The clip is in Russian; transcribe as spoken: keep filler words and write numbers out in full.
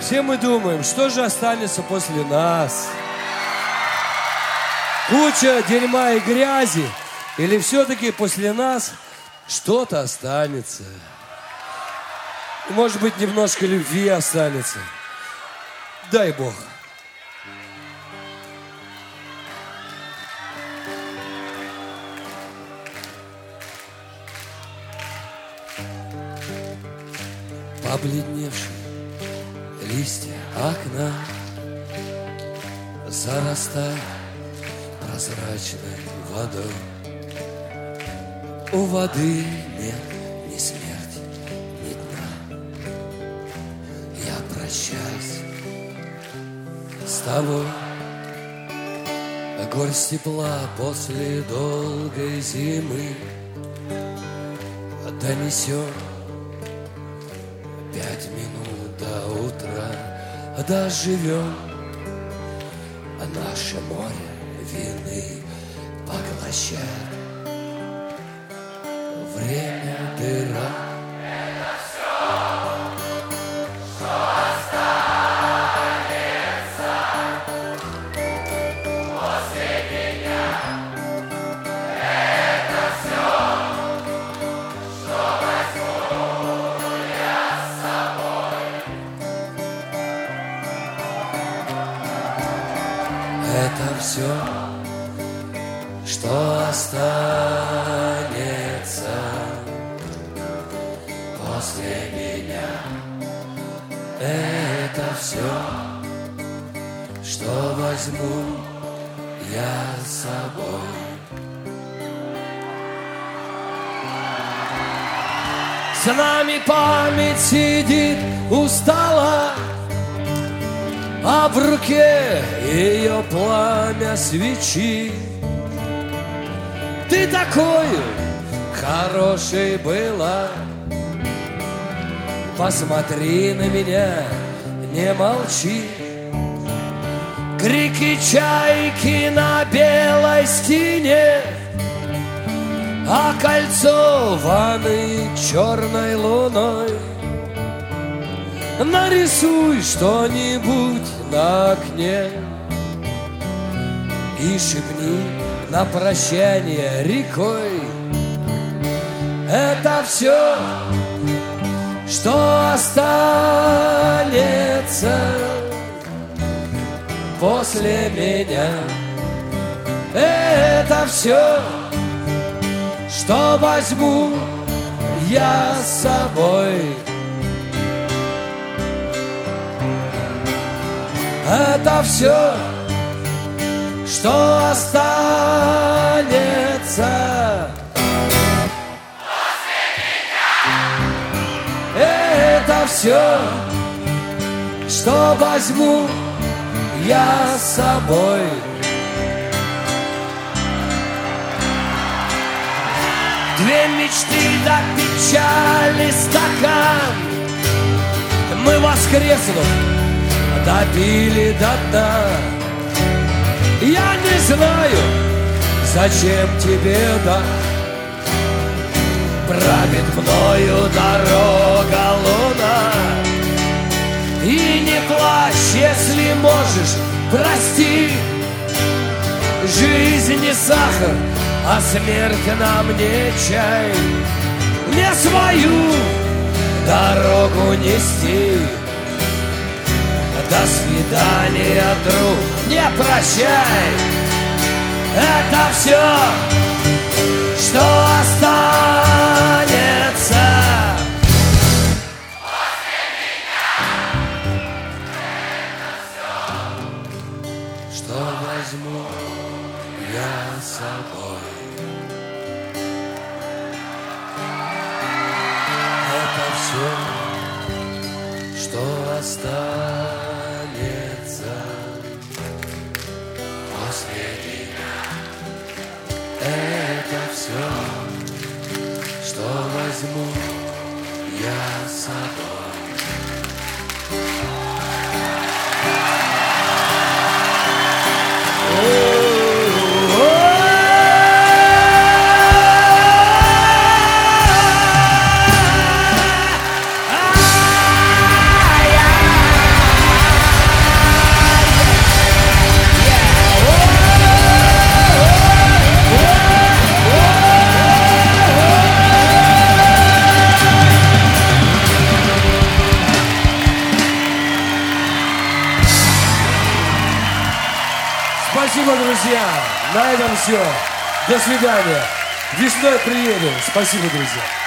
Все мы думаем, что же останется после нас? Куча дерьма и грязи? Или все-таки после нас что-то останется? Может быть, немножко любви останется. Дай Бог. Побледневшие листья окна зарастают прозрачной водой. У воды нет ни смерти, ни дна. Я прощаюсь с тобой. Горсть тепла после долгой зимы донесет пять минут до утра. Доживем, наше море вины поглощает. Время дыра. Это все, что останется после меня. Это все, что возьму я с собой. Это все, что останется после меня. Это все, что возьму я с собой. С нами память сидит у стола, а в руке ее пламя свечи. Ты такой хорошей была, посмотри на меня, не молчи. Крики чайки на белой стене, а кольцо ванны черной луной. Нарисуй что-нибудь на окне и шепни на прощание рекой. Это все, что останется после меня. Это все, что возьму я с собой. Это все, что останется после меня. Это все, что возьму я с собой. Две мечты до печали стакан, мы воскреснув допили до дна. Я не знаю, зачем тебе да. Правит мною дорога луна. И не плачь, если можешь, прости. Жизнь не сахар, а смерть нам не чай. Не свою дорогу нести. До свидания, друг, не прощай. Это все, что останется после меня. Это все, что возьму я с собой. Это все, что останется после меня. Это все, что возьму я с собой. Спасибо, друзья. На этом все. До свидания. Весной приедем. Спасибо, друзья.